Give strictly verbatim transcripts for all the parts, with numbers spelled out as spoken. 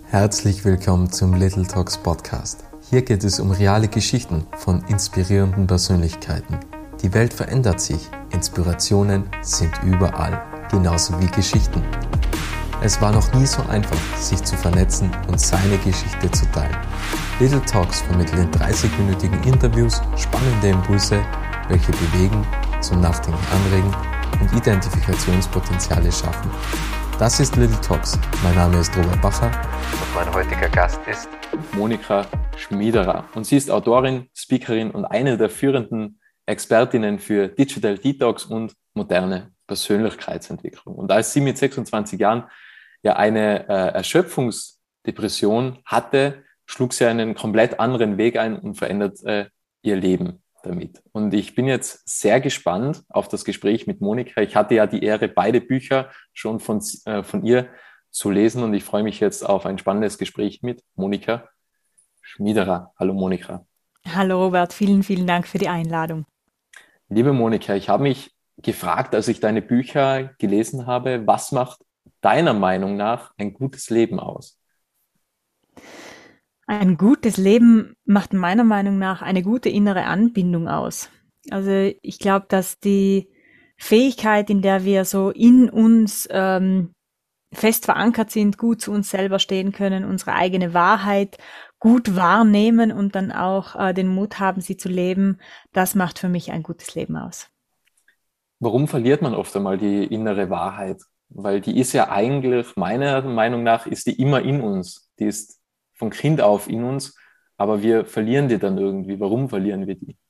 Herzlich willkommen zum Little Talks Podcast. Hier geht es um reale Geschichten von inspirierenden Persönlichkeiten. Die Welt verändert sich, Inspirationen sind überall, genauso wie Geschichten. Es war noch nie so einfach, sich zu vernetzen und seine Geschichte zu teilen. Little Talks vermitteln in dreißig-minütigen Interviews spannende Impulse, welche bewegen, zum Nachdenken anregen und Identifikationspotenziale schaffen. Das ist Little Talks. Mein Name ist Robert Bacher und mein heutiger Gast ist Monika Schmiederer. Und sie ist Autorin, Speakerin und eine der führenden Expertinnen für Digital Detox und moderne Persönlichkeitsentwicklung. Und als sie mit sechsundzwanzig Jahren ja eine äh, Erschöpfungsdepression hatte, schlug sie einen komplett anderen Weg ein und verändert äh, ihr Leben damit. Und ich bin jetzt sehr gespannt auf das Gespräch mit Monika. Ich hatte ja die Ehre, beide Bücher schon von, äh, von ihr zu lesen und ich freue mich jetzt auf ein spannendes Gespräch mit Monika Schmiederer. Hallo Monika. Hallo Robert, vielen, vielen Dank für die Einladung. Liebe Monika, ich habe mich gefragt, als ich deine Bücher gelesen habe, was macht deiner Meinung nach ein gutes Leben aus? Ein gutes Leben macht meiner Meinung nach eine gute innere Anbindung aus. Also ich glaube, dass die Fähigkeit, in der wir so in uns ähm, fest verankert sind, gut zu uns selber stehen können, unsere eigene Wahrheit gut wahrnehmen und dann auch äh, den Mut haben, sie zu leben, das macht für mich ein gutes Leben aus. Warum verliert man oft einmal die innere Wahrheit? Weil die ist ja eigentlich, meiner Meinung nach, ist die immer in uns. Die ist von Kind auf in uns, aber wir verlieren die dann irgendwie. Warum verlieren wir die?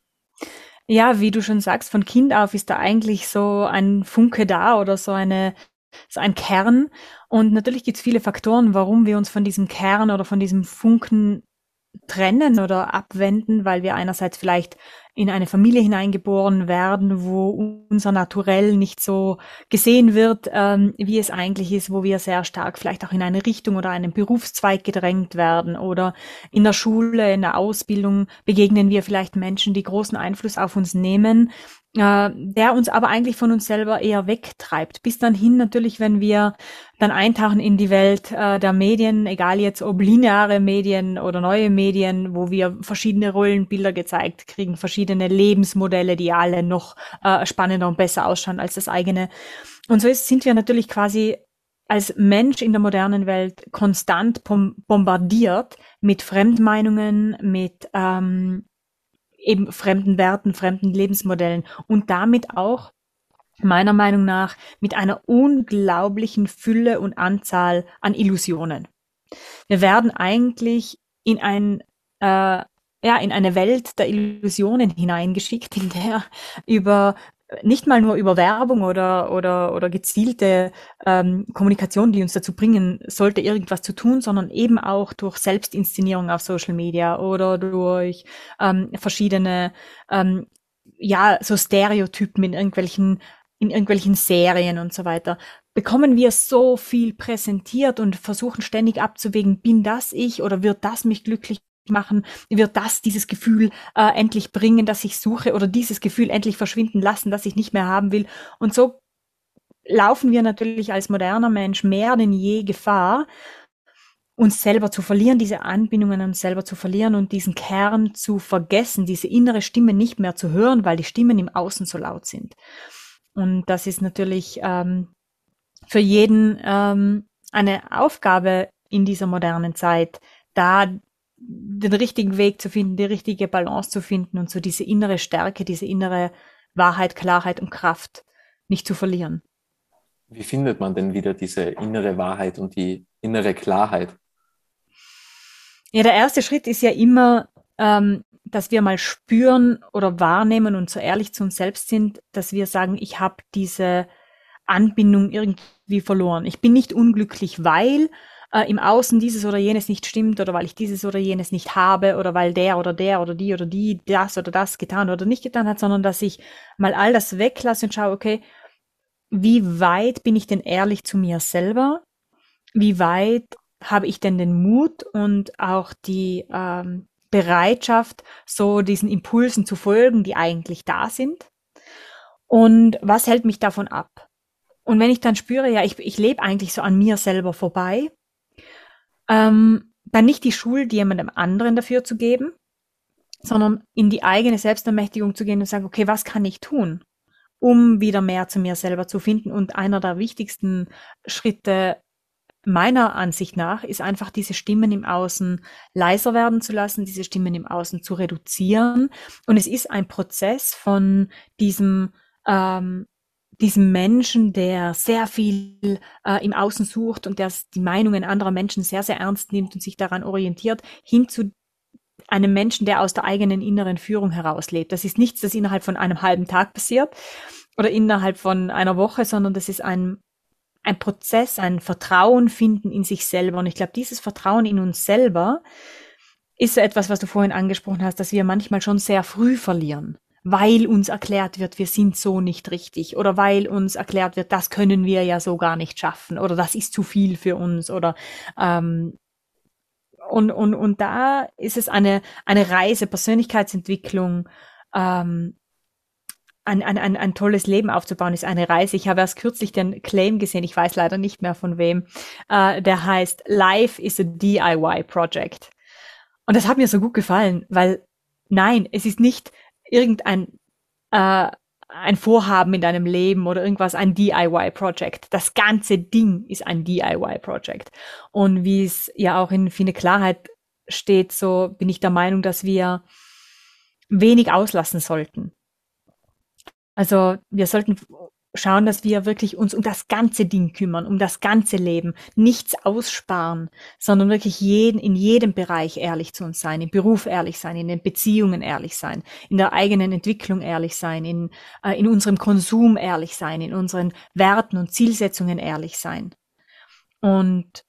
Ja, wie du schon sagst, von Kind auf ist da eigentlich so ein Funke da oder so eine so ein Kern. Und natürlich gibt es viele Faktoren, warum wir uns von diesem Kern oder von diesem Funken trennen oder abwenden, weil wir einerseits vielleicht in eine Familie hineingeboren werden, wo unser Naturell nicht so gesehen wird, ähm, wie es eigentlich ist, wo wir sehr stark vielleicht auch in eine Richtung oder einen Berufszweig gedrängt werden oder in der Schule, in der Ausbildung begegnen wir vielleicht Menschen, die großen Einfluss auf uns nehmen, äh, der uns aber eigentlich von uns selber eher wegtreibt. Bis dann hin natürlich, wenn wir dann eintauchen in die Welt äh, der Medien, egal jetzt ob lineare Medien oder neue Medien, wo wir verschiedene Rollenbilder gezeigt kriegen, verschiedene Lebensmodelle, die alle noch äh, spannender und besser ausschauen als das eigene. Und so ist, sind wir natürlich quasi als Mensch in der modernen Welt konstant bombardiert mit Fremdmeinungen, mit ähm, eben fremden Werten, fremden Lebensmodellen und damit auch meiner Meinung nach mit einer unglaublichen Fülle und Anzahl an Illusionen. Wir werden eigentlich in ein äh, ja in eine Welt der Illusionen hineingeschickt, in der über nicht mal nur über Werbung oder oder oder gezielte ähm, Kommunikation, die uns dazu bringen sollte, irgendwas zu tun, sondern eben auch durch Selbstinszenierung auf Social Media oder durch ähm, verschiedene ähm, ja so Stereotypen in irgendwelchen in irgendwelchen Serien und so weiter, bekommen wir so viel präsentiert und versuchen ständig abzuwägen, bin das ich oder wird das mich glücklich machen, wird das dieses Gefühl äh, endlich bringen, das ich suche oder dieses Gefühl endlich verschwinden lassen, das ich nicht mehr haben will. Und so laufen wir natürlich als moderner Mensch mehr denn je Gefahr, uns selber zu verlieren, diese Anbindungen an uns selber zu verlieren und diesen Kern zu vergessen, diese innere Stimme nicht mehr zu hören, weil die Stimmen im Außen so laut sind. Und das ist natürlich ähm, für jeden ähm, eine Aufgabe in dieser modernen Zeit, da den richtigen Weg zu finden, die richtige Balance zu finden und so diese innere Stärke, diese innere Wahrheit, Klarheit und Kraft nicht zu verlieren. Wie findet man denn wieder diese innere Wahrheit und die innere Klarheit? Ja, der erste Schritt ist ja immer, ähm, dass wir mal spüren oder wahrnehmen und so ehrlich zu uns selbst sind, dass wir sagen, ich habe diese Anbindung irgendwie verloren. Ich bin nicht unglücklich, weil äh, im Außen dieses oder jenes nicht stimmt oder weil ich dieses oder jenes nicht habe oder weil der oder der oder die oder die das oder das getan oder nicht getan hat, sondern dass ich mal all das weglasse und schaue, okay, wie weit bin ich denn ehrlich zu mir selber? Wie weit habe ich denn den Mut und auch die ähm, Bereitschaft, so diesen Impulsen zu folgen, die eigentlich da sind? Und was hält mich davon ab? Und wenn ich dann spüre, ja, ich, ich lebe eigentlich so an mir selber vorbei, ähm, dann nicht die Schuld jemandem anderen dafür zu geben, sondern in die eigene Selbstermächtigung zu gehen und sagen, okay, was kann ich tun, um wieder mehr zu mir selber zu finden? Und einer der wichtigsten Schritte meiner Ansicht nach ist einfach, diese Stimmen im Außen leiser werden zu lassen, diese Stimmen im Außen zu reduzieren. Und es ist ein Prozess von diesem, ähm, diesem Menschen, der sehr viel äh, im Außen sucht und der die Meinungen anderer Menschen sehr, sehr ernst nimmt und sich daran orientiert, hin zu einem Menschen, der aus der eigenen inneren Führung herauslebt. Das ist nichts, das innerhalb von einem halben Tag passiert oder innerhalb von einer Woche, sondern das ist ein, ein Prozess, ein Vertrauen finden in sich selber. Und ich glaube, dieses Vertrauen in uns selber ist so etwas, was du vorhin angesprochen hast, dass wir manchmal schon sehr früh verlieren, weil uns erklärt wird, wir sind so nicht richtig oder weil uns erklärt wird, das können wir ja so gar nicht schaffen oder das ist zu viel für uns oder ähm, Und, und, und da ist es eine, eine Reise, Persönlichkeitsentwicklung, ähm, ein, ein, ein, ein tolles Leben aufzubauen, ist eine Reise. Ich habe erst kürzlich den Claim gesehen, ich weiß leider nicht mehr von wem, äh, der heißt Life is a D I Y Project. Und das hat mir so gut gefallen, weil nein, es ist nicht irgendein äh, ein Vorhaben in deinem Leben oder irgendwas, ein D I Y-Project. Das ganze Ding ist ein D I Y-Project. Und wie es ja auch in Finde Klarheit steht, so bin ich der Meinung, dass wir wenig auslassen sollten. Also wir sollten schauen, dass wir wirklich uns um das ganze Ding kümmern, um das ganze Leben, nichts aussparen, sondern wirklich jeden, in jedem Bereich ehrlich zu uns sein, im Beruf ehrlich sein, in den Beziehungen ehrlich sein, in der eigenen Entwicklung ehrlich sein, in, äh, in unserem Konsum ehrlich sein, in unseren Werten und Zielsetzungen ehrlich sein. Und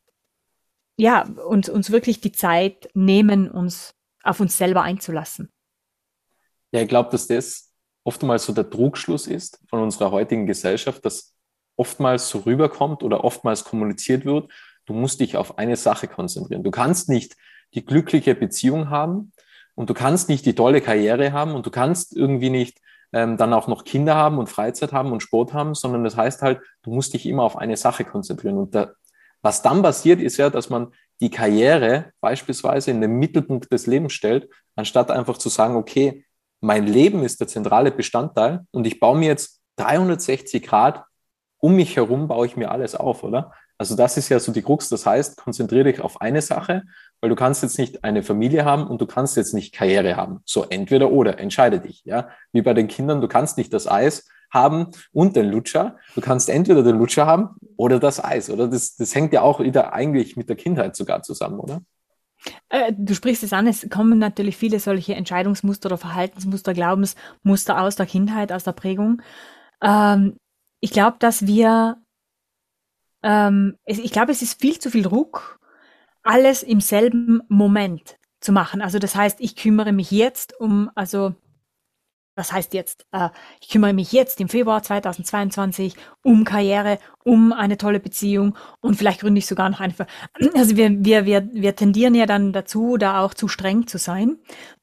ja, uns, uns wirklich die Zeit nehmen, uns auf uns selber einzulassen. Ja, ich glaube, dass das oftmals so der Trugschluss ist von unserer heutigen Gesellschaft, dass oftmals so rüberkommt oder oftmals kommuniziert wird, du musst dich auf eine Sache konzentrieren. Du kannst nicht die glückliche Beziehung haben und du kannst nicht die tolle Karriere haben und du kannst irgendwie nicht ähm, dann auch noch Kinder haben und Freizeit haben und Sport haben, sondern das heißt halt, du musst dich immer auf eine Sache konzentrieren. Und da, was dann passiert, ist ja, dass man die Karriere beispielsweise in den Mittelpunkt des Lebens stellt, anstatt einfach zu sagen, okay, mein Leben ist der zentrale Bestandteil und ich baue mir jetzt dreihundertsechzig Grad um mich herum, baue ich mir alles auf, oder? Also das ist ja so die Krux. Das heißt, konzentriere dich auf eine Sache, weil du kannst jetzt nicht eine Familie haben und du kannst jetzt nicht Karriere haben. So entweder oder, entscheide dich. Ja, wie bei den Kindern, du kannst nicht das Eis haben und den Lutscher. Du kannst entweder den Lutscher haben oder das Eis, oder? Das, das hängt ja auch wieder eigentlich mit der Kindheit sogar zusammen, oder? Du sprichst es an, es kommen natürlich viele solche Entscheidungsmuster oder Verhaltensmuster, Glaubensmuster aus der Kindheit, aus der Prägung. Ähm, ich glaube, dass wir, ähm, ich glaube, es ist viel zu viel Druck, alles im selben Moment zu machen. Also das heißt, ich kümmere mich jetzt um, also was heißt jetzt? Äh, ich kümmere mich jetzt im Februar zweitausendzweiundzwanzig um Karriere, um eine tolle Beziehung und vielleicht gründe ich sogar noch eine. Ver also wir, wir, wir, wir tendieren ja dann dazu, da auch zu streng zu sein.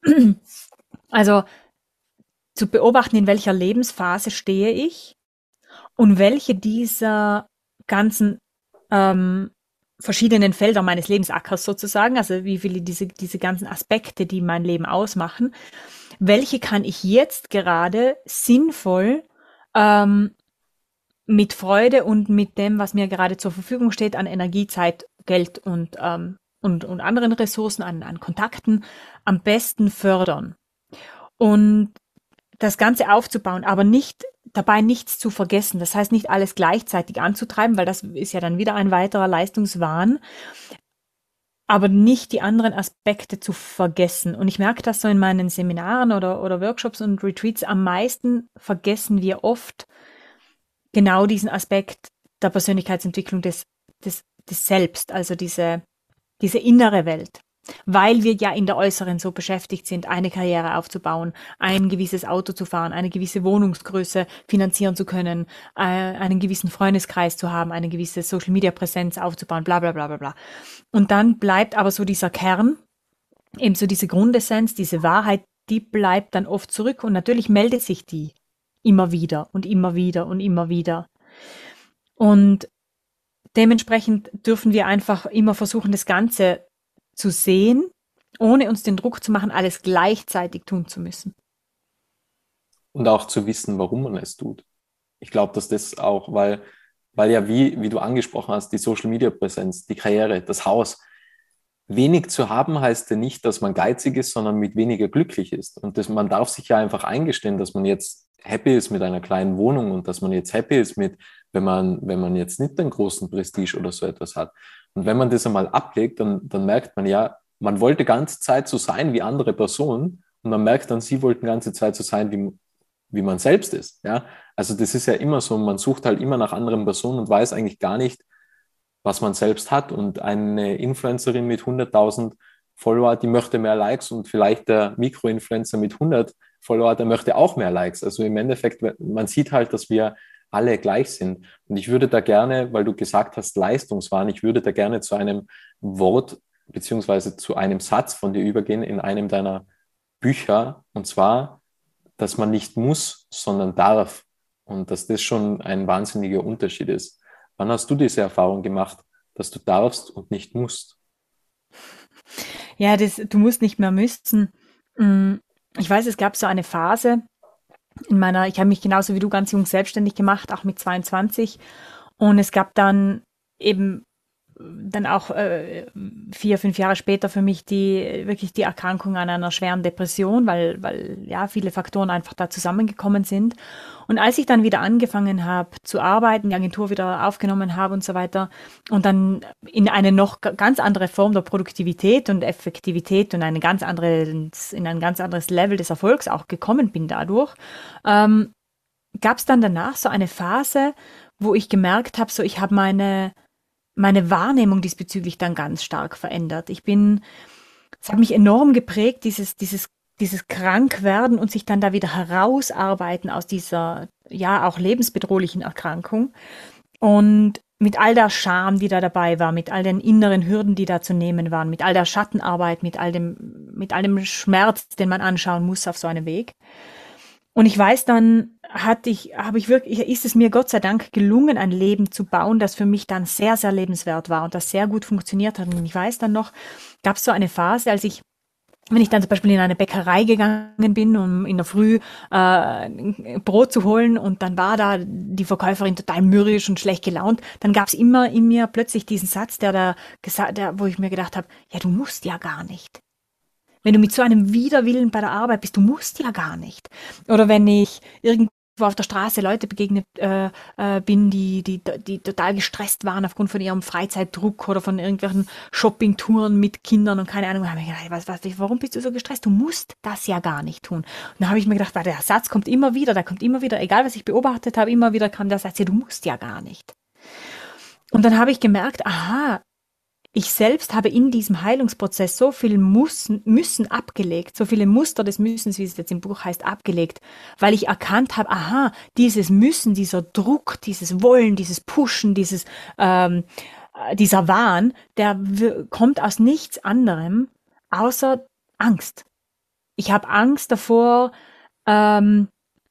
Also zu beobachten, in welcher Lebensphase stehe ich und welche dieser ganzen ähm, verschiedenen Felder meines Lebensackers sozusagen, also wie viele diese, diese ganzen Aspekte, die mein Leben ausmachen, welche kann ich jetzt gerade sinnvoll ähm, mit Freude und mit dem, was mir gerade zur Verfügung steht, an Energie, Zeit, Geld und, ähm, und, und anderen Ressourcen, an, an Kontakten, am besten fördern. Und das Ganze aufzubauen, aber nicht dabei nichts zu vergessen. Das heißt, nicht alles gleichzeitig anzutreiben, weil das ist ja dann wieder ein weiterer Leistungswahn, aber nicht die anderen Aspekte zu vergessen. Und ich merke das so in meinen Seminaren oder, oder Workshops und Retreats, am meisten vergessen wir oft genau diesen Aspekt der Persönlichkeitsentwicklung des, des, des Selbst, also diese, diese innere Welt. Weil wir ja in der Äußeren so beschäftigt sind, eine Karriere aufzubauen, ein gewisses Auto zu fahren, eine gewisse Wohnungsgröße finanzieren zu können, äh, einen gewissen Freundeskreis zu haben, eine gewisse Social-Media-Präsenz aufzubauen, bla bla bla bla bla. Und dann bleibt aber so dieser Kern, eben so diese Grundessenz, diese Wahrheit, die bleibt dann oft zurück und natürlich meldet sich die immer wieder und immer wieder und immer wieder. Und dementsprechend dürfen wir einfach immer versuchen, das Ganze zu sehen, ohne uns den Druck zu machen, alles gleichzeitig tun zu müssen. Und auch zu wissen, warum man es tut. Ich glaube, dass das auch, weil, weil ja, wie, wie du angesprochen hast, die Social-Media-Präsenz, die Karriere, das Haus, wenig zu haben heißt ja nicht, dass man geizig ist, sondern mit weniger glücklich ist. Und das, man darf sich ja einfach eingestehen, dass man jetzt happy ist mit einer kleinen Wohnung und dass man jetzt happy ist mit, wenn man, wenn man jetzt nicht den großen Prestige oder so etwas hat. Und wenn man das einmal ablegt, dann, dann merkt man ja, man wollte ganze Zeit so sein wie andere Personen und man merkt dann, sie wollten ganze Zeit so sein, wie, wie man selbst ist. Ja? Also das ist ja immer so, man sucht halt immer nach anderen Personen und weiß eigentlich gar nicht, was man selbst hat. Und eine Influencerin mit hunderttausend Follower, die möchte mehr Likes und vielleicht der Mikroinfluencer mit hundert Follower, der möchte auch mehr Likes. Also im Endeffekt, man sieht halt, dass wir alle gleich sind. Und ich würde da gerne, weil du gesagt hast, Leistungswahn, ich würde da gerne zu einem Wort beziehungsweise zu einem Satz von dir übergehen in einem deiner Bücher. Und zwar, dass man nicht muss, sondern darf. Und dass das schon ein wahnsinniger Unterschied ist. Wann hast du diese Erfahrung gemacht, dass du darfst und nicht musst? Ja, das, du musst nicht mehr müssen. Ich weiß, es gab so eine Phase in meiner, ich habe mich genauso wie du ganz jung selbstständig gemacht, auch mit zweiundzwanzig. Und es gab dann eben dann auch äh, vier, fünf Jahre später für mich die wirklich die Erkrankung an einer schweren Depression, weil, weil ja viele Faktoren einfach da zusammengekommen sind. Und als ich dann wieder angefangen habe zu arbeiten, die Agentur wieder aufgenommen habe und so weiter und dann in eine noch ganz andere Form der Produktivität und Effektivität und eine ganz andere, in ein ganz anderes Level des Erfolgs auch gekommen bin dadurch, ähm, gab es dann danach so eine Phase, wo ich gemerkt habe, so ich habe meine meine Wahrnehmung diesbezüglich dann ganz stark verändert. Ich bin, es hat mich enorm geprägt, dieses, dieses, dieses Krankwerden und sich dann da wieder herausarbeiten aus dieser, ja, auch lebensbedrohlichen Erkrankung. Und mit all der Scham, die da dabei war, mit all den inneren Hürden, die da zu nehmen waren, mit all der Schattenarbeit, mit all dem, mit all dem Schmerz, den man anschauen muss auf so einem Weg. Und ich weiß, dann hatte ich, habe ich wirklich, ist es mir Gott sei Dank gelungen, ein Leben zu bauen, das für mich dann sehr, sehr lebenswert war und das sehr gut funktioniert hat. Und ich weiß dann noch, gab es so eine Phase, als ich, wenn ich dann zum Beispiel in eine Bäckerei gegangen bin, um in der Früh äh, Brot zu holen und dann war da die Verkäuferin total mürrisch und schlecht gelaunt, dann gab es immer in mir plötzlich diesen Satz, der da gesagt, der, wo ich mir gedacht habe, ja, du musst ja gar nicht. Wenn du mit so einem Widerwillen bei der Arbeit bist, du musst ja gar nicht. Oder wenn ich irgendwo auf der Straße Leute begegnet äh, äh, bin, die, die, die total gestresst waren aufgrund von ihrem Freizeitdruck oder von irgendwelchen Shoppingtouren mit Kindern und keine Ahnung, da habe ich gedacht, was, was, warum bist du so gestresst? Du musst das ja gar nicht tun. Und dann habe ich mir gedacht, der Satz kommt immer wieder, der kommt immer wieder, egal was ich beobachtet habe, immer wieder kam der Satz, ja, du musst ja gar nicht. Und dann habe ich gemerkt, aha, ich selbst habe in diesem Heilungsprozess so viel Müssen, Müssen abgelegt, so viele Muster des Müssens, wie es jetzt im Buch heißt, abgelegt, weil ich erkannt habe, aha, dieses Müssen, dieser Druck, dieses Wollen, dieses Pushen, dieses, ähm, dieser Wahn, der w- kommt aus nichts anderem außer Angst. Ich habe Angst davor, ähm,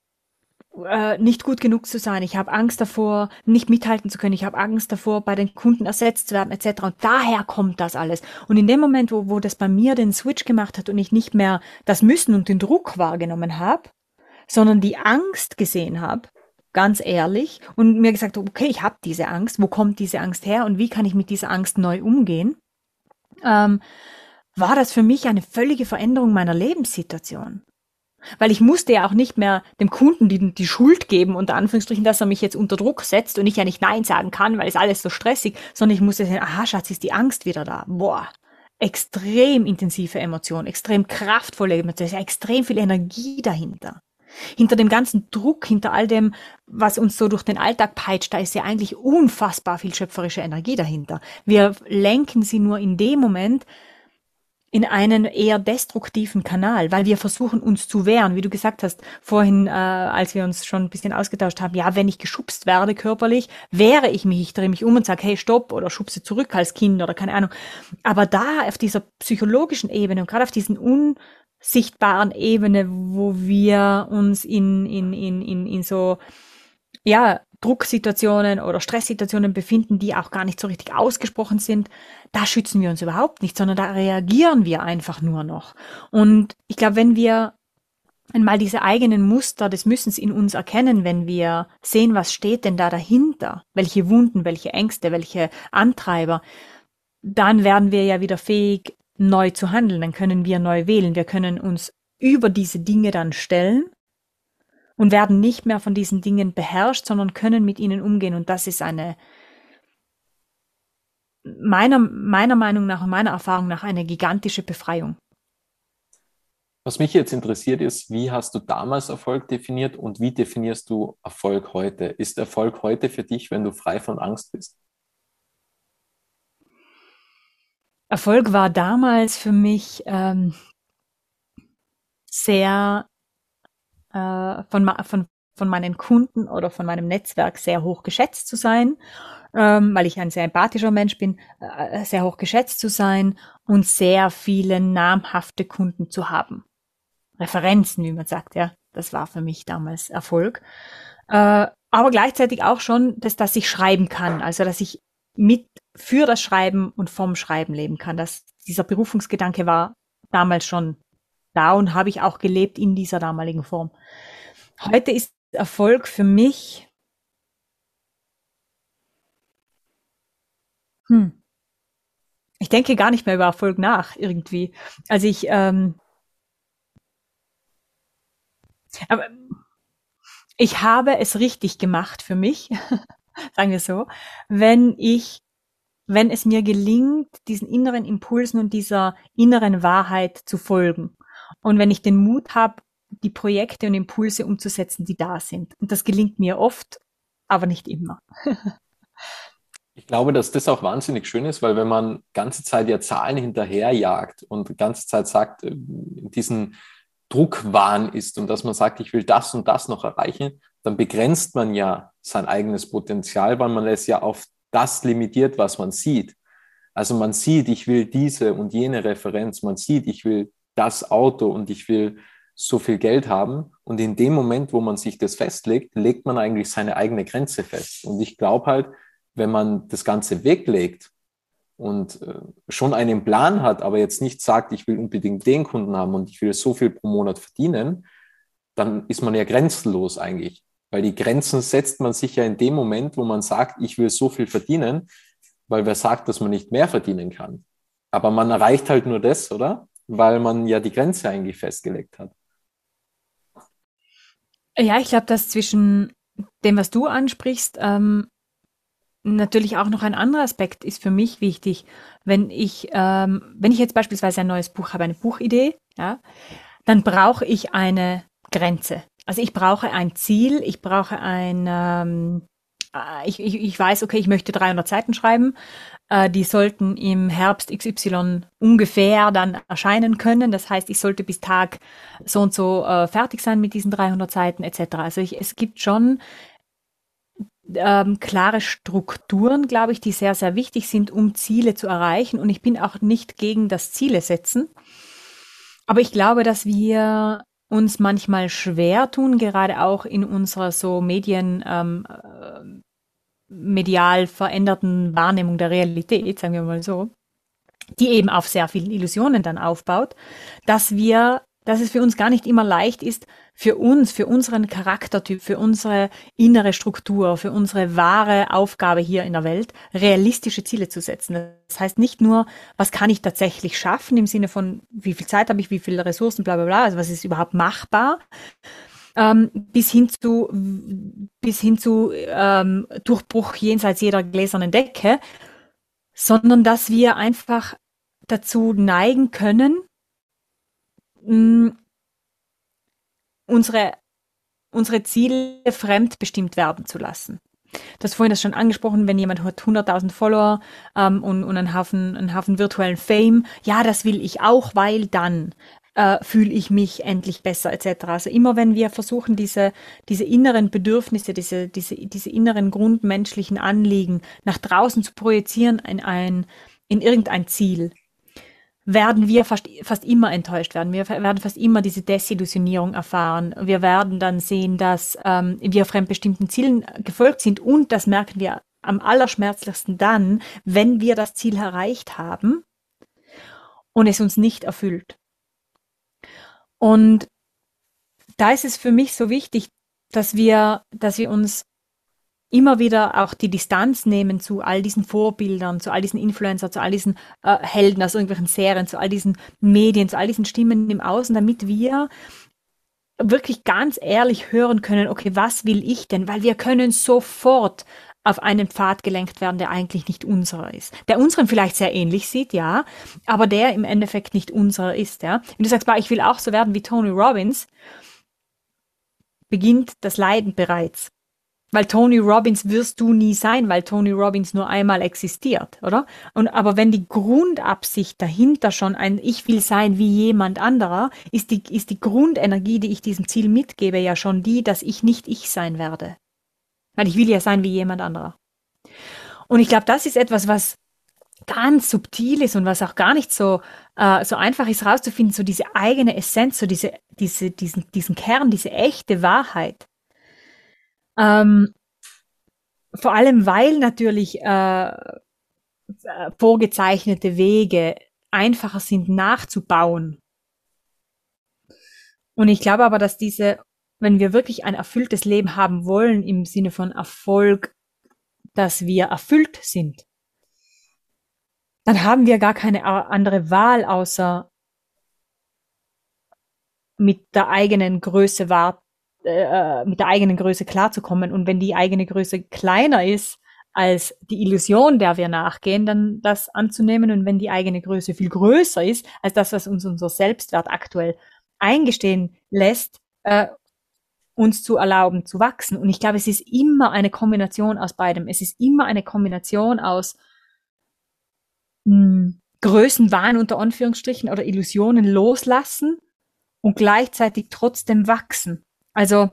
äh, nicht gut genug zu sein. Ich habe Angst davor, nicht mithalten zu können. Ich habe Angst davor, bei den Kunden ersetzt zu werden, et cetera. Und daher kommt das alles. Und in dem Moment, wo, wo das bei mir den Switch gemacht hat und ich nicht mehr das Müssen und den Druck wahrgenommen habe, sondern die Angst gesehen habe, ganz ehrlich, und mir gesagt habe, okay, ich habe diese Angst. Wo kommt diese Angst her und wie kann ich mit dieser Angst neu umgehen? Ähm, war das für mich eine völlige Veränderung meiner Lebenssituation. Weil ich musste ja auch nicht mehr dem Kunden die, die Schuld geben, unter Anführungsstrichen, dass er mich jetzt unter Druck setzt und ich ja nicht Nein sagen kann, weil es alles so stressig, sondern ich musste sagen, aha, Schatz, ist die Angst wieder da. Boah, extrem intensive Emotion, extrem kraftvolle Emotion, ist ja extrem viel Energie dahinter. Hinter dem ganzen Druck, hinter all dem, was uns so durch den Alltag peitscht, da ist ja eigentlich unfassbar viel schöpferische Energie dahinter. Wir lenken sie nur in dem Moment in einen eher destruktiven Kanal, weil wir versuchen, uns zu wehren. Wie du gesagt hast vorhin, äh, als wir uns schon ein bisschen ausgetauscht haben, ja, wenn ich geschubst werde körperlich, wehre ich mich, ich drehe mich um und sage, hey, stopp, oder schubse zurück als Kind oder keine Ahnung. Aber da auf dieser psychologischen Ebene und gerade auf diesen unsichtbaren Ebene, wo wir uns in, in, in, in, in so, ja, Drucksituationen oder Stresssituationen befinden, die auch gar nicht so richtig ausgesprochen sind, da schützen wir uns überhaupt nicht, sondern da reagieren wir einfach nur noch. Und ich glaube, wenn wir einmal diese eigenen Muster des Müssens in uns erkennen, wenn wir sehen, was steht denn da dahinter, welche Wunden, welche Ängste, welche Antreiber, dann werden wir ja wieder fähig, neu zu handeln, dann können wir neu wählen, wir können uns über diese Dinge dann stellen und werden nicht mehr von diesen Dingen beherrscht, sondern können mit ihnen umgehen. Und das ist eine, meiner, meiner Meinung nach und meiner Erfahrung nach, eine gigantische Befreiung. Was mich jetzt interessiert ist, wie hast du damals Erfolg definiert und wie definierst du Erfolg heute? Ist Erfolg heute für dich, wenn du frei von Angst bist? Erfolg war damals für mich ähm, sehr äh, von, von, von meinen Kunden oder von meinem Netzwerk sehr hoch geschätzt zu sein, ähm, weil ich ein sehr empathischer Mensch bin, äh, sehr hoch geschätzt zu sein und sehr viele namhafte Kunden zu haben. Referenzen, wie man sagt, ja. Das war für mich damals Erfolg. Äh, aber gleichzeitig auch schon, dass, dass ich schreiben kann, also dass ich mit für das Schreiben und vom Schreiben leben kann. Das, dieser Berufungsgedanke war damals schon da und habe ich auch gelebt in dieser damaligen Form. Heute ist Erfolg für mich hm, ich denke gar nicht mehr über Erfolg nach, irgendwie. Also ich ähm, aber ich habe es richtig gemacht für mich, sagen wir so, wenn ich, wenn es mir gelingt, diesen inneren Impulsen und dieser inneren Wahrheit zu folgen. Und wenn ich den Mut habe, die Projekte und Impulse umzusetzen, die da sind. Und das gelingt mir oft, aber nicht immer. Ich glaube, dass das auch wahnsinnig schön ist, weil wenn man ganze Zeit ja Zahlen hinterherjagt und ganze Zeit sagt, diesen Druckwahn ist und dass man sagt, ich will das und das noch erreichen, dann begrenzt man ja sein eigenes Potenzial, weil man es ja auf das limitiert, was man sieht. Also man sieht, ich will diese und jene Referenz, man sieht, ich will das Auto und ich will so viel Geld haben. Und in dem Moment, wo man sich das festlegt, legt man eigentlich seine eigene Grenze fest. Und ich glaube halt, wenn man das Ganze weglegt und äh, schon einen Plan hat, aber jetzt nicht sagt, ich will unbedingt den Kunden haben und ich will so viel pro Monat verdienen, dann ist man ja grenzenlos eigentlich. Weil die Grenzen setzt man sich ja in dem Moment, wo man sagt, ich will so viel verdienen, weil wer sagt, dass man nicht mehr verdienen kann. Aber man erreicht halt nur das, oder? Weil man ja die Grenze eigentlich festgelegt hat. Ja, ich glaube, dass zwischen dem, was du ansprichst, ähm, natürlich auch noch ein anderer Aspekt ist für mich wichtig. Wenn ich, ähm, wenn ich jetzt beispielsweise ein neues Buch habe, eine Buchidee, ja, dann brauche ich eine Grenze. Also ich brauche ein Ziel, ich brauche ein, ähm, ich, ich, ich weiß, okay, ich möchte dreihundert Seiten schreiben, äh, die sollten im Herbst X Y ungefähr dann erscheinen können. Das heißt, ich sollte bis Tag so und so äh, fertig sein mit diesen dreihundert Seiten et cetera. Also ich, es gibt schon ähm, klare Strukturen, glaube ich, die sehr, sehr wichtig sind, um Ziele zu erreichen. Und ich bin auch nicht gegen das Ziele setzen. Aber ich glaube, dass wir uns manchmal schwer tun, gerade auch in unserer so Medien, ähm, äh, medial veränderten Wahrnehmung der Realität, sagen wir mal so, die eben auf sehr vielen Illusionen dann aufbaut, dass wir, dass es für uns gar nicht immer leicht ist, für uns, für unseren Charaktertyp, für unsere innere Struktur, für unsere wahre Aufgabe hier in der Welt, realistische Ziele zu setzen. Das heißt nicht nur, was kann ich tatsächlich schaffen, im Sinne von, wie viel Zeit habe ich, wie viele Ressourcen, bla bla bla, also was ist überhaupt machbar, ähm, bis hin zu, bis hin zu ähm, Durchbruch jenseits jeder gläsernen Decke, sondern dass wir einfach dazu neigen können, mh, unsere, unsere Ziele fremdbestimmt werden zu lassen. Du hast vorhin das schon angesprochen, wenn jemand hat hunderttausend Follower ähm, und, und einen Haufen, einen Haufen virtuellen Fame, ja, das will ich auch, weil dann äh, fühle ich mich endlich besser et cetera. Also immer wenn wir versuchen, diese, diese inneren Bedürfnisse, diese, diese, diese inneren grundmenschlichen Anliegen nach draußen zu projizieren in, ein, in irgendein Ziel, werden wir fast, fast immer enttäuscht werden. Wir werden fast immer diese Desillusionierung erfahren. Wir werden dann sehen, dass ähm, wir fremdbestimmten Zielen gefolgt sind und das merken wir am allerschmerzlichsten dann, wenn wir das Ziel erreicht haben und es uns nicht erfüllt. Und da ist es für mich so wichtig, dass wir, dass wir uns immer wieder auch die Distanz nehmen zu all diesen Vorbildern, zu all diesen Influencer, zu all diesen äh, Helden aus irgendwelchen Serien, zu all diesen Medien, zu all diesen Stimmen im Außen, damit wir wirklich ganz ehrlich hören können, okay, was will ich denn? Weil wir können sofort auf einen Pfad gelenkt werden, der eigentlich nicht unserer ist. Der unseren vielleicht sehr ähnlich sieht, ja, aber der im Endeffekt nicht unserer ist, ja. Wenn du sagst, bah, ich will auch so werden wie Tony Robbins, beginnt das Leiden bereits. Weil Tony Robbins wirst du nie sein, weil Tony Robbins nur einmal existiert, oder? Und aber wenn die Grundabsicht dahinter schon ein Ich will sein wie jemand anderer, ist die, ist die Grundenergie, die ich diesem Ziel mitgebe, ja schon die, dass ich nicht ich sein werde. Weil ich will ja sein wie jemand anderer. Und ich glaube, das ist etwas, was ganz subtil ist und was auch gar nicht so, äh, so einfach ist rauszufinden, so diese eigene Essenz, so diese, diese, diesen, diesen Kern, diese echte Wahrheit. Ähm, vor allem, weil natürlich äh, vorgezeichnete Wege einfacher sind nachzubauen. Und ich glaube aber, dass diese, wenn wir wirklich ein erfülltes Leben haben wollen, im Sinne von Erfolg, dass wir erfüllt sind, dann haben wir gar keine andere Wahl, außer mit der eigenen Größe wahr, äh, mit der eigenen Größe klarzukommen. Und wenn die eigene Größe kleiner ist als die Illusion, der wir nachgehen, dann das anzunehmen. Und wenn die eigene Größe viel größer ist als das, was uns unser Selbstwert aktuell eingestehen lässt, äh, uns zu erlauben zu wachsen. Und ich glaube, es ist immer eine Kombination aus beidem. Es ist immer eine Kombination aus mh, Größenwahn unter Anführungsstrichen oder Illusionen loslassen und gleichzeitig trotzdem wachsen. Also,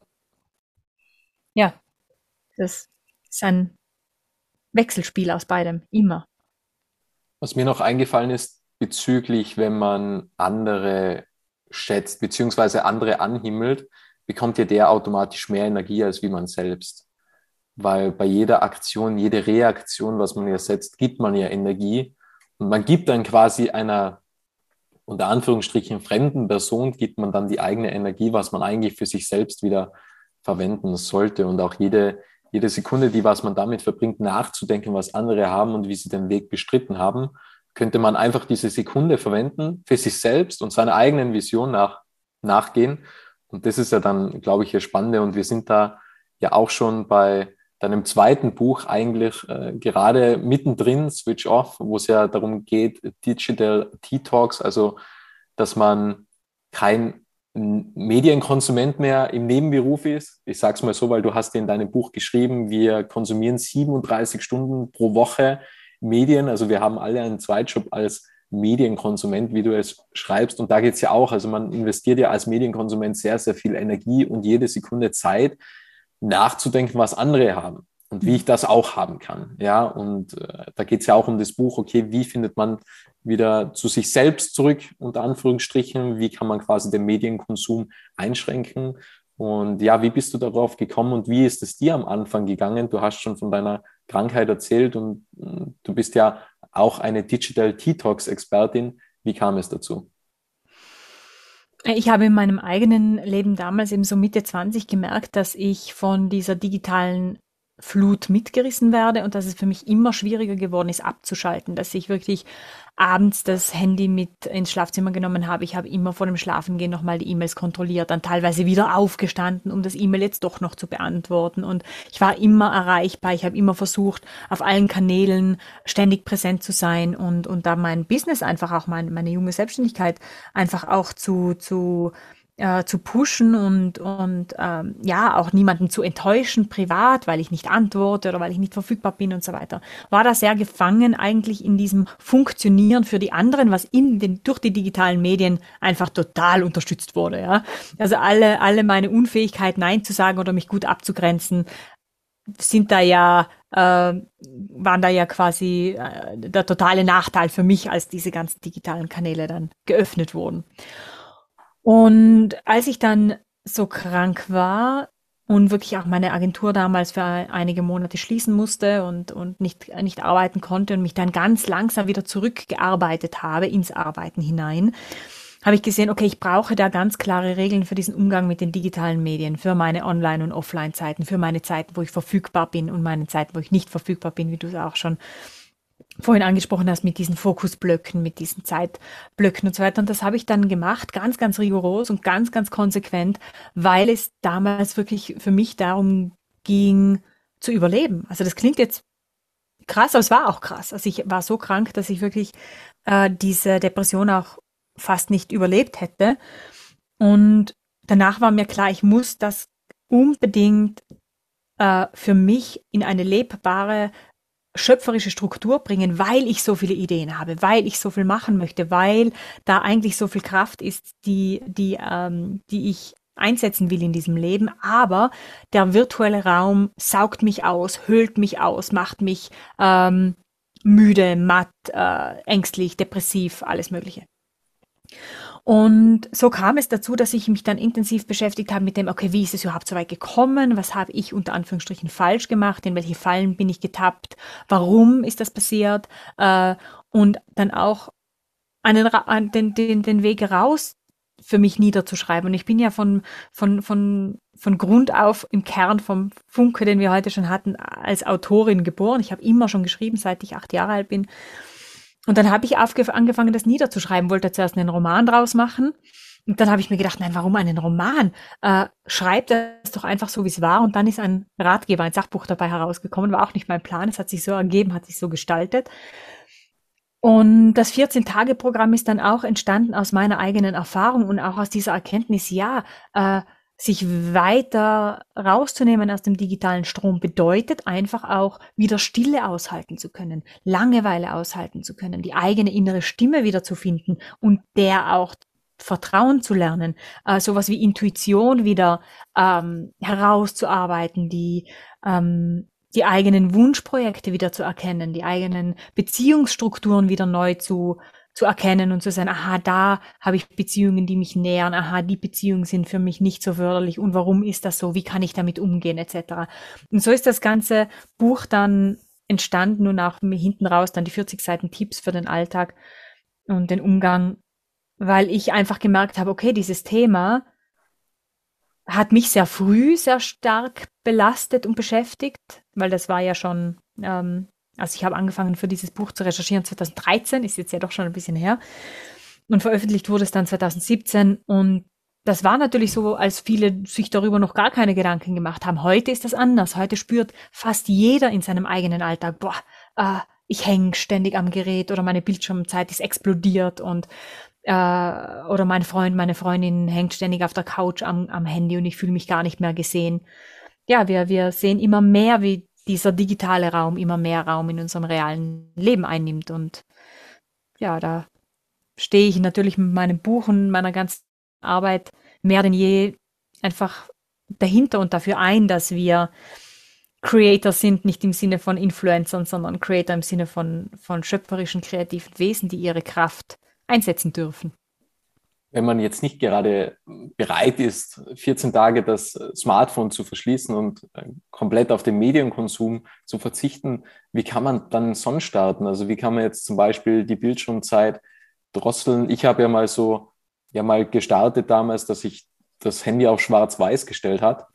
ja, das ist ein Wechselspiel aus beidem, immer. Was mir noch eingefallen ist bezüglich, wenn man andere schätzt, beziehungsweise andere anhimmelt, bekommt ja der automatisch mehr Energie als wie man selbst. Weil bei jeder Aktion, jede Reaktion, was man ja setzt, gibt man ja Energie. Und man gibt dann quasi einer, unter Anführungsstrichen, fremden Person, gibt man dann die eigene Energie, was man eigentlich für sich selbst wieder verwenden sollte. Und auch jede, jede Sekunde, die was man damit verbringt, nachzudenken, was andere haben und wie sie den Weg bestritten haben, könnte man einfach diese Sekunde verwenden für sich selbst und seiner eigenen Vision nach, nachgehen. Und das ist ja dann, glaube ich, das Spannende. Und wir sind da ja auch schon bei deinem zweiten Buch eigentlich äh, gerade mittendrin, Switch Off, wo es ja darum geht, Digital Detox, also dass man kein Medienkonsument mehr im Nebenberuf ist. Ich sage es mal so, weil du hast in deinem Buch geschrieben, wir konsumieren siebenunddreißig Stunden pro Woche Medien. Also wir haben alle einen Zweitjob als Medienkonsument, wie du es schreibst. Und da geht es ja auch, also man investiert ja als Medienkonsument sehr, sehr viel Energie und jede Sekunde Zeit, nachzudenken, was andere haben und wie ich das auch haben kann. Ja, und äh, da geht es ja auch um das Buch, okay, wie findet man wieder zu sich selbst zurück, unter Anführungsstrichen, wie kann man quasi den Medienkonsum einschränken und ja, wie bist du darauf gekommen und wie ist es dir am Anfang gegangen? Du hast schon von deiner Krankheit erzählt und äh, du bist ja auch eine Digital Detox-Expertin. Wie kam es dazu? Ich habe in meinem eigenen Leben damals eben so Mitte zwanzig gemerkt, dass ich von dieser digitalen Flut mitgerissen werde und dass es für mich immer schwieriger geworden ist, abzuschalten, dass ich wirklich abends das Handy mit ins Schlafzimmer genommen habe. Ich habe immer vor dem Schlafengehen nochmal die E-Mails kontrolliert, dann teilweise wieder aufgestanden, um das E-Mail jetzt doch noch zu beantworten. Und ich war immer erreichbar. Ich habe immer versucht, auf allen Kanälen ständig präsent zu sein und, und da mein Business einfach auch, mein, meine junge Selbstständigkeit einfach auch zu, zu Äh, zu pushen und, und ähm, ja, auch niemanden zu enttäuschen privat, weil ich nicht antworte oder weil ich nicht verfügbar bin und so weiter. War da sehr gefangen eigentlich in diesem Funktionieren für die anderen, was in den, durch die digitalen Medien einfach total unterstützt wurde. Ja? Also alle, alle meine Unfähigkeit, Nein zu sagen oder mich gut abzugrenzen, sind da ja, äh, waren da ja quasi äh, der totale Nachteil für mich, als diese ganzen digitalen Kanäle dann geöffnet wurden. Und als ich dann so krank war und wirklich auch meine Agentur damals für einige Monate schließen musste und, und nicht, nicht arbeiten konnte und mich dann ganz langsam wieder zurückgearbeitet habe ins Arbeiten hinein, habe ich gesehen, okay, ich brauche da ganz klare Regeln für diesen Umgang mit den digitalen Medien, für meine Online- und Offline-Zeiten, für meine Zeiten, wo ich verfügbar bin und meine Zeiten, wo ich nicht verfügbar bin, wie du es auch schon vorhin angesprochen hast, mit diesen Fokusblöcken, mit diesen Zeitblöcken und so weiter. Und das habe ich dann gemacht, ganz, ganz rigoros und ganz, ganz konsequent, weil es damals wirklich für mich darum ging, zu überleben. Also das klingt jetzt krass, aber es war auch krass. Also ich war so krank, dass ich wirklich äh, diese Depression auch fast nicht überlebt hätte. Und danach war mir klar, ich muss das unbedingt äh, für mich in eine lebbare, schöpferische Struktur bringen, weil ich so viele Ideen habe, weil ich so viel machen möchte, weil da eigentlich so viel Kraft ist, die, die, ähm, die ich einsetzen will in diesem Leben. Aber der virtuelle Raum saugt mich aus, höhlt mich aus, macht mich ähm, müde, matt, äh, ängstlich, depressiv, alles Mögliche. Und so kam es dazu, dass ich mich dann intensiv beschäftigt habe mit dem, okay, wie ist es überhaupt so weit gekommen? Was habe ich unter Anführungsstrichen falsch gemacht? In welche Fallen bin ich getappt? Warum ist das passiert? Äh, und dann auch einen, den, den, den Weg raus für mich niederzuschreiben. Und ich bin ja von, von, von, von Grund auf im Kern vom Funke, den wir heute schon hatten, als Autorin geboren. Ich habe immer schon geschrieben, seit ich acht Jahre alt bin. Und dann habe ich angefangen, das niederzuschreiben, wollte zuerst einen Roman draus machen. Und dann habe ich mir gedacht, nein, warum einen Roman? Äh, schreib das doch einfach so, wie es war. Und dann ist ein Ratgeber, ein Sachbuch dabei herausgekommen. War auch nicht mein Plan. Es hat sich so ergeben, hat sich so gestaltet. Und das vierzehn-Tage-Programm ist dann auch entstanden aus meiner eigenen Erfahrung und auch aus dieser Erkenntnis, ja, äh, sich weiter rauszunehmen aus dem digitalen Strom bedeutet einfach auch wieder Stille aushalten zu können, Langeweile aushalten zu können, die eigene innere Stimme wieder zu finden und der auch Vertrauen zu lernen, äh, sowas wie Intuition wieder ähm, herauszuarbeiten, die ähm, die eigenen Wunschprojekte wieder zu erkennen, die eigenen Beziehungsstrukturen wieder neu zu zu erkennen und zu sagen, aha, da habe ich Beziehungen, die mich nähern, aha, die Beziehungen sind für mich nicht so förderlich und warum ist das so, wie kann ich damit umgehen, et cetera. Und so ist das ganze Buch dann entstanden und auch hinten raus dann die vierzig Seiten Tipps für den Alltag und den Umgang, weil ich einfach gemerkt habe, okay, dieses Thema hat mich sehr früh sehr stark belastet und beschäftigt, weil das war ja schon ähm, also ich habe angefangen für dieses Buch zu recherchieren zwanzig dreizehn, ist jetzt ja doch schon ein bisschen her. Und veröffentlicht wurde es dann zwanzig siebzehn. Und das war natürlich so, als viele sich darüber noch gar keine Gedanken gemacht haben. Heute ist das anders. Heute spürt fast jeder in seinem eigenen Alltag, boah, äh, ich hänge ständig am Gerät oder meine Bildschirmzeit ist explodiert und äh, oder mein Freund, meine Freundin hängt ständig auf der Couch am, am Handy und ich fühle mich gar nicht mehr gesehen. Ja, wir, wir sehen immer mehr, wie dieser digitale Raum immer mehr Raum in unserem realen Leben einnimmt. Und ja, da stehe ich natürlich mit meinem Buch und meiner ganzen Arbeit mehr denn je einfach dahinter und dafür ein, dass wir Creator sind, nicht im Sinne von Influencern, sondern Creator im Sinne von, von schöpferischen, kreativen Wesen, die ihre Kraft einsetzen dürfen. Wenn man jetzt nicht gerade bereit ist, vierzehn Tage das Smartphone zu verschließen und komplett auf den Medienkonsum zu verzichten, wie kann man dann sonst starten? Also wie kann man jetzt zum Beispiel die Bildschirmzeit drosseln? Ich habe ja mal so, ja mal gestartet damals, dass ich das Handy auf schwarz-weiß gestellt habe,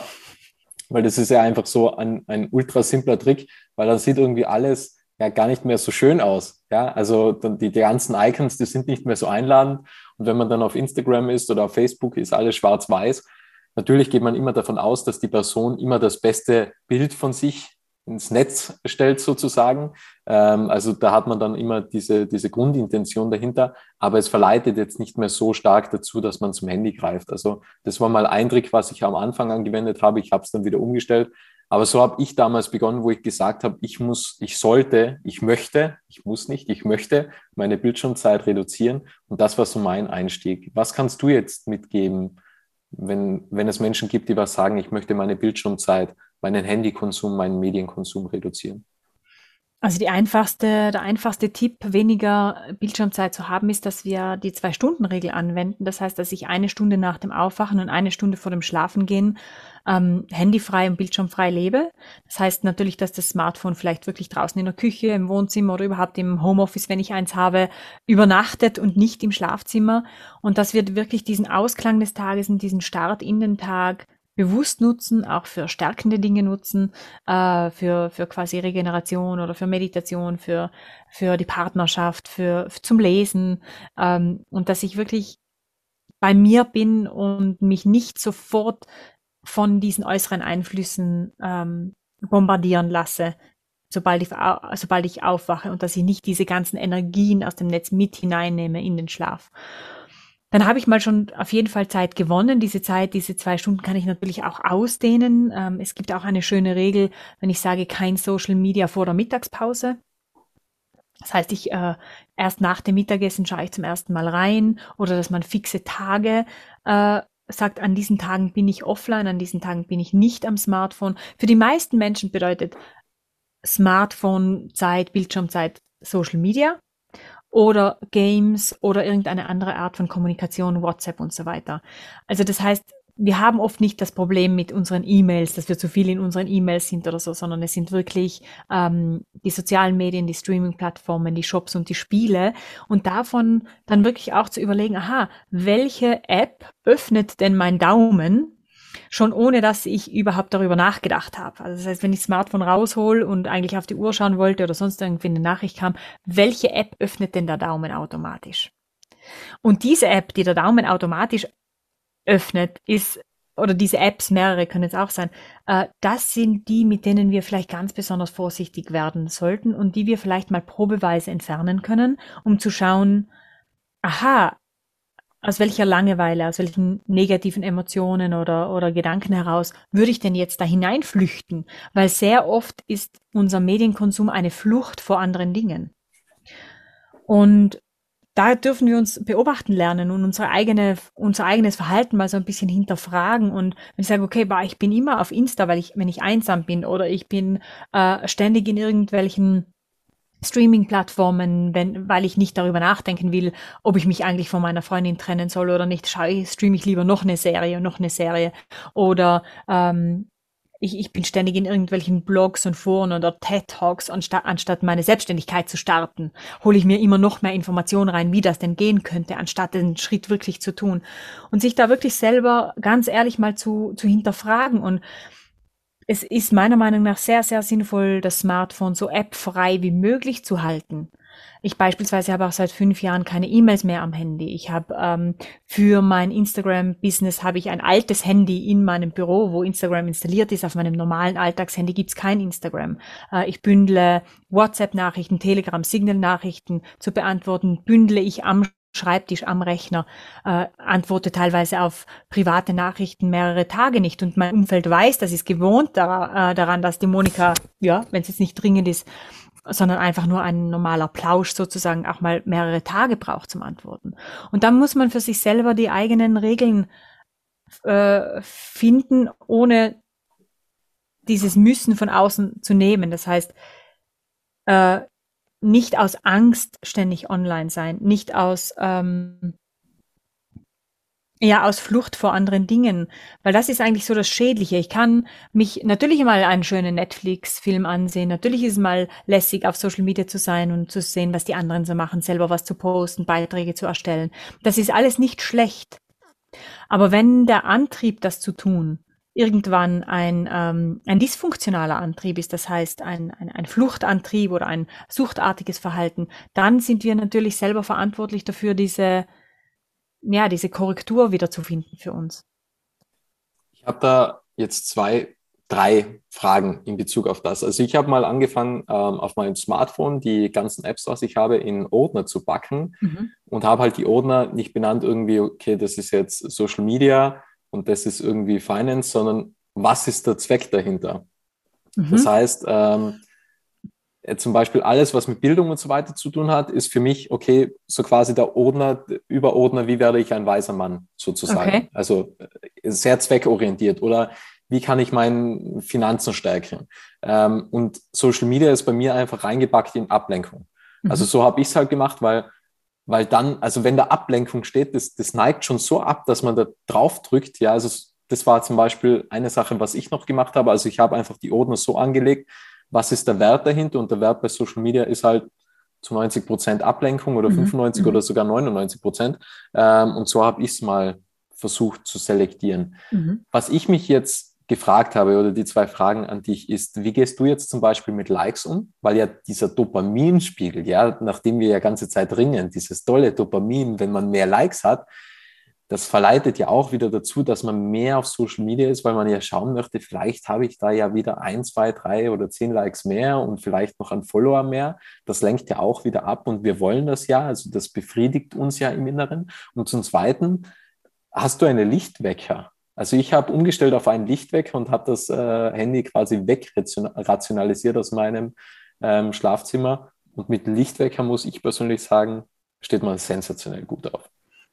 weil das ist ja einfach so ein, ein ultra simpler Trick, weil dann sieht irgendwie alles ja gar nicht mehr so schön aus. Ja, also dann die, die ganzen Icons, die sind nicht mehr so einladend. Und wenn man dann auf Instagram ist oder auf Facebook, ist alles schwarz-weiß. Natürlich geht man immer davon aus, dass die Person immer das beste Bild von sich ins Netz stellt sozusagen. Ähm, also da hat man dann immer diese, diese Grundintention dahinter. Aber es verleitet jetzt nicht mehr so stark dazu, dass man zum Handy greift. Also das war mal ein Trick, was ich am Anfang angewendet habe. Ich habe es dann wieder umgestellt. Aber so habe ich damals begonnen, wo ich gesagt habe, ich muss, ich sollte, ich möchte, ich muss nicht, ich möchte meine Bildschirmzeit reduzieren. Und das war so mein Einstieg. Was kannst du jetzt mitgeben, wenn, wenn es Menschen gibt, die was sagen, ich möchte meine Bildschirmzeit meinen Handykonsum, meinen Medienkonsum reduzieren? Also die einfachste, der einfachste Tipp, weniger Bildschirmzeit zu haben, ist, dass wir die Zwei-Stunden-Regel anwenden. Das heißt, dass ich eine Stunde nach dem Aufwachen und eine Stunde vor dem Schlafengehen ähm, handyfrei und bildschirmfrei lebe. Das heißt natürlich, dass das Smartphone vielleicht wirklich draußen in der Küche, im Wohnzimmer oder überhaupt im Homeoffice, wenn ich eins habe, übernachtet und nicht im Schlafzimmer. Und dass wir wirklich diesen Ausklang des Tages und diesen Start in den Tag bewusst nutzen, auch für stärkende Dinge nutzen, äh, für, für quasi Regeneration oder für Meditation, für, für die Partnerschaft, für, für zum Lesen, ähm, und dass ich wirklich bei mir bin und mich nicht sofort von diesen äußeren Einflüssen ähm, bombardieren lasse, sobald ich, sobald ich aufwache, und dass ich nicht diese ganzen Energien aus dem Netz mit hineinnehme in den Schlaf. Dann habe ich mal schon auf jeden Fall Zeit gewonnen. Diese Zeit, diese zwei Stunden kann ich natürlich auch ausdehnen. Ähm, es gibt auch eine schöne Regel, wenn ich sage, kein Social Media vor der Mittagspause. Das heißt, ich äh, erst nach dem Mittagessen schaue ich zum ersten Mal rein, oder dass man fixe Tage äh, sagt, an diesen Tagen bin ich offline, an diesen Tagen bin ich nicht am Smartphone. Für die meisten Menschen bedeutet Smartphone-Zeit, Bildschirmzeit Social Media oder Games oder irgendeine andere Art von Kommunikation, WhatsApp und so weiter. Also das heißt, wir haben oft nicht das Problem mit unseren E-Mails, dass wir zu viel in unseren E-Mails sind oder so, sondern es sind wirklich ähm, die sozialen Medien, die Streaming-Plattformen, die Shops und die Spiele. Und davon dann wirklich auch zu überlegen, aha, welche App öffnet denn mein Daumen, schon ohne, dass ich überhaupt darüber nachgedacht habe. Also das heißt, wenn ich das Smartphone raushol und eigentlich auf die Uhr schauen wollte oder sonst irgendwie eine Nachricht kam, welche App öffnet denn der Daumen automatisch? Und diese App, die der Daumen automatisch öffnet, ist, oder diese Apps, mehrere können es auch sein, äh, das sind die, mit denen wir vielleicht ganz besonders vorsichtig werden sollten und die wir vielleicht mal probeweise entfernen können, um zu schauen, aha, aus welcher Langeweile, aus welchen negativen Emotionen oder, oder Gedanken heraus würde ich denn jetzt da hineinflüchten? Weil sehr oft ist unser Medienkonsum eine Flucht vor anderen Dingen. Und da dürfen wir uns beobachten lernen und unsere eigene, unser eigenes Verhalten mal so ein bisschen hinterfragen. Und wenn ich sage, okay, bah, ich bin immer auf Insta, weil ich, wenn ich einsam bin, oder ich bin äh, ständig in irgendwelchen Streaming-Plattformen, wenn, weil ich nicht darüber nachdenken will, ob ich mich eigentlich von meiner Freundin trennen soll oder nicht, schaue, streame ich lieber noch eine Serie und noch eine Serie. Oder ähm, ich, ich bin ständig in irgendwelchen Blogs und Foren oder TED-Talks, anstatt, anstatt meine Selbstständigkeit zu starten, hole ich mir immer noch mehr Informationen rein, wie das denn gehen könnte, anstatt den Schritt wirklich zu tun. Und sich da wirklich selber ganz ehrlich mal zu, zu hinterfragen. Und es ist meiner Meinung nach sehr, sehr sinnvoll, das Smartphone so appfrei wie möglich zu halten. Ich beispielsweise habe auch seit fünf Jahren keine E-Mails mehr am Handy. Ich habe ähm, für mein Instagram-Business habe ich ein altes Handy in meinem Büro, wo Instagram installiert ist. Auf meinem normalen Alltagshandy gibt's kein Instagram. Äh, ich bündle WhatsApp-Nachrichten, Telegram, Signal-Nachrichten zu beantworten, bündle ich am Schreibtisch am Rechner, äh, antworte teilweise auf private Nachrichten mehrere Tage nicht. Und mein Umfeld weiß, das ist gewohnt dar- äh, daran, dass die Monika, ja, wenn es jetzt nicht dringend ist, sondern einfach nur ein normaler Plausch sozusagen auch mal mehrere Tage braucht zum Antworten. Und dann muss man für sich selber die eigenen Regeln äh, finden, ohne dieses Müssen von außen zu nehmen. Das heißt, äh, nicht aus Angst ständig online sein, nicht aus ähm, ja aus Flucht vor anderen Dingen, weil das ist eigentlich so das Schädliche. Ich kann mich natürlich mal einen schönen Netflix-Film ansehen, natürlich ist es mal lässig, auf Social Media zu sein und zu sehen, was die anderen so machen, selber was zu posten, Beiträge zu erstellen. Das ist alles nicht schlecht. Aber wenn der Antrieb, das zu tun, irgendwann ein, ähm, ein dysfunktionaler Antrieb ist, das heißt ein, ein, ein Fluchtantrieb oder ein suchtartiges Verhalten, dann sind wir natürlich selber verantwortlich dafür, diese, ja, diese Korrektur wiederzufinden für uns. Ich habe da jetzt zwei, drei Fragen in Bezug auf das. Also ich habe mal angefangen, ähm, auf meinem Smartphone die ganzen Apps, was ich habe, in Ordner zu packen mhm. und habe halt die Ordner nicht benannt irgendwie, okay, das ist jetzt Social Media und das ist irgendwie Finance, sondern was ist der Zweck dahinter? Mhm. Das heißt, ähm, zum Beispiel alles, was mit Bildung und so weiter zu tun hat, ist für mich, okay, so quasi der Ordner, Überordner, wie werde ich ein weiser Mann sozusagen. Okay. Also sehr zweckorientiert. Oder wie kann ich meine Finanzen stärken. Ähm, und Social Media ist bei mir einfach reingepackt in Ablenkung. Mhm. Also so habe ich es halt gemacht, weil, weil dann, also wenn da Ablenkung steht, das, das neigt schon so ab, dass man da drauf drückt. Ja, also das war zum Beispiel eine Sache, was ich noch gemacht habe. Also ich habe einfach die Ordner so angelegt, was ist der Wert dahinter? Und der Wert bei Social Media ist halt zu neunzig Prozent Ablenkung oder fünfundneunzig mhm. oder sogar neunundneunzig Prozent. Ähm, und so habe ich es mal versucht zu selektieren. Mhm. Was ich mich jetzt gefragt habe oder die zwei Fragen an dich ist, wie gehst du jetzt zum Beispiel mit Likes um? Weil ja dieser Dopaminspiegel, ja, nachdem wir ja ganze Zeit ringen, dieses tolle Dopamin, wenn man mehr Likes hat, das verleitet ja auch wieder dazu, dass man mehr auf Social Media ist, weil man ja schauen möchte, vielleicht habe ich da ja wieder ein, zwei, drei oder zehn Likes mehr und vielleicht noch einen Follower mehr. Das lenkt ja auch wieder ab und wir wollen das ja, also das befriedigt uns ja im Inneren. Und zum Zweiten, hast du eine Lichtwecker? Also ich habe umgestellt auf einen Lichtwecker und habe das äh, Handy quasi wegrationalisiert aus meinem ähm, Schlafzimmer. Und mit Lichtwecker muss ich persönlich sagen, steht man sensationell gut auf.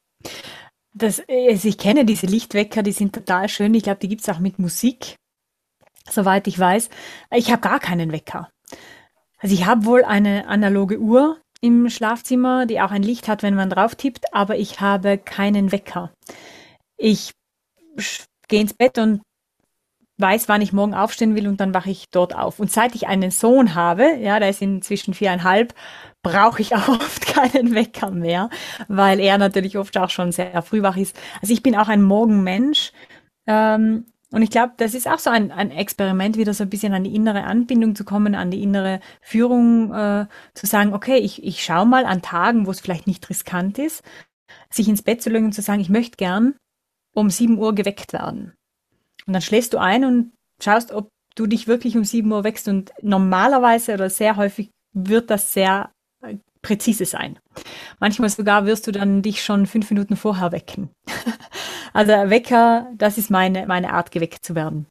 Das, also ich kenne diese Lichtwecker, die sind total schön. Ich glaube, die gibt es auch mit Musik, soweit ich weiß. Ich habe gar keinen Wecker. Also ich habe wohl eine analoge Uhr im Schlafzimmer, die auch ein Licht hat, wenn man drauf tippt, aber ich habe keinen Wecker. Ich gehe ins Bett und weiß, wann ich morgen aufstehen will und dann wache ich dort auf. Und seit ich einen Sohn habe, ja, der ist inzwischen viereinhalb, brauche ich auch oft keinen Wecker mehr, weil er natürlich oft auch schon sehr früh wach ist. Also ich bin auch ein Morgenmensch ähm, und ich glaube, das ist auch so ein, ein Experiment, wieder so ein bisschen an die innere Anbindung zu kommen, an die innere Führung, äh, zu sagen, okay, ich, ich schaue mal an Tagen, wo es vielleicht nicht riskant ist, sich ins Bett zu legen und zu sagen, ich möchte gern um sieben Uhr geweckt werden. Und dann schläfst du ein und schaust, ob du dich wirklich um sieben Uhr weckst. Und normalerweise oder sehr häufig wird das sehr präzise sein. Manchmal sogar wirst du dann dich schon fünf Minuten vorher wecken. Also Wecker, das ist meine, meine Art, geweckt zu werden.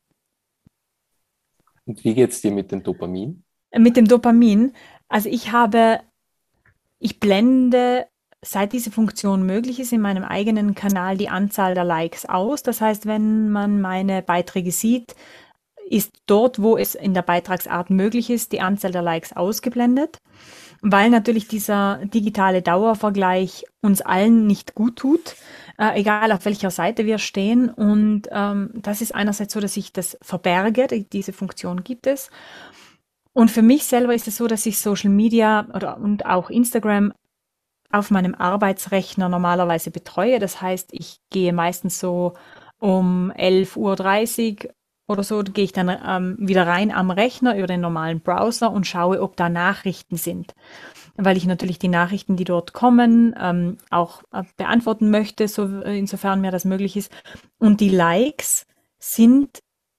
Und wie geht's dir mit dem Dopamin? Mit dem Dopamin, also ich habe, ich blende, seit diese Funktion möglich ist, in meinem eigenen Kanal die Anzahl der Likes aus. Das heißt, wenn man meine Beiträge sieht, ist dort, wo es in der Beitragsart möglich ist, die Anzahl der Likes ausgeblendet, weil natürlich dieser digitale Dauervergleich uns allen nicht gut tut, äh, egal auf welcher Seite wir stehen. Und ähm, das ist einerseits so, dass ich das verberge, diese Funktion gibt es. Und für mich selber ist es so, dass ich Social Media oder und auch Instagram auf meinem Arbeitsrechner normalerweise betreue. Das heißt, ich gehe meistens so um elf Uhr dreißig oder so, gehe ich dann ähm, wieder rein am Rechner über den normalen Browser und schaue, ob da Nachrichten sind. Weil ich natürlich die Nachrichten, die dort kommen, ähm, auch äh, beantworten möchte, so, insofern mir das möglich ist. Und die Likes sind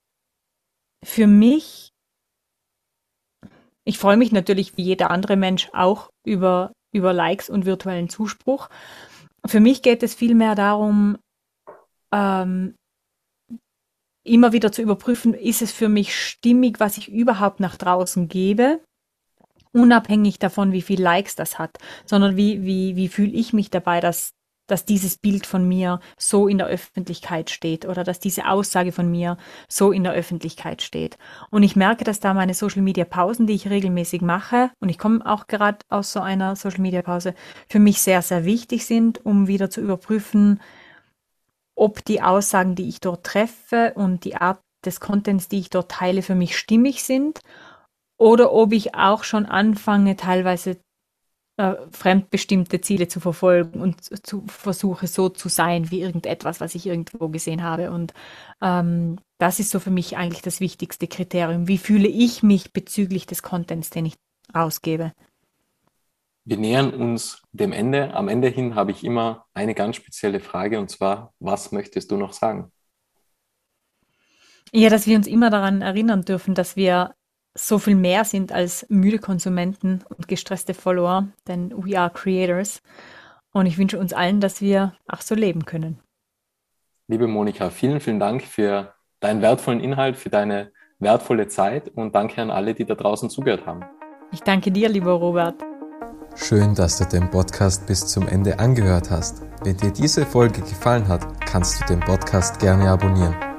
für mich, ich freue mich natürlich wie jeder andere Mensch auch über über Likes und virtuellen Zuspruch. Für mich geht es vielmehr darum, ähm, immer wieder zu überprüfen, ist es für mich stimmig, was ich überhaupt nach draußen gebe, unabhängig davon, wie viel Likes das hat, sondern wie, wie, wie fühle ich mich dabei, dass, dass dieses Bild von mir so in der Öffentlichkeit steht oder dass diese Aussage von mir so in der Öffentlichkeit steht. Und ich merke, dass da meine Social-Media-Pausen, die ich regelmäßig mache, und ich komme auch gerade aus so einer Social-Media-Pause, für mich sehr, sehr wichtig sind, um wieder zu überprüfen, ob die Aussagen, die ich dort treffe und die Art des Contents, die ich dort teile, für mich stimmig sind oder ob ich auch schon anfange, teilweise äh, fremdbestimmte Ziele zu verfolgen und zu, versuche so zu sein wie irgendetwas, was ich irgendwo gesehen habe. Und ähm, das ist so für mich eigentlich das wichtigste Kriterium. Wie fühle ich mich bezüglich des Contents, den ich rausgebe? Wir nähern uns dem Ende. Am Ende hin habe ich immer eine ganz spezielle Frage, und zwar, was möchtest du noch sagen? Ja, dass wir uns immer daran erinnern dürfen, dass wir so viel mehr sind als müde Konsumenten und gestresste Follower, denn we are creators. Und ich wünsche uns allen, dass wir auch so leben können. Liebe Monika, vielen, vielen Dank für deinen wertvollen Inhalt, für deine wertvolle Zeit und danke an alle, die da draußen zugehört haben. Ich danke dir, lieber Robert. Schön, dass du den Podcast bis zum Ende angehört hast. Wenn dir diese Folge gefallen hat, kannst du den Podcast gerne abonnieren.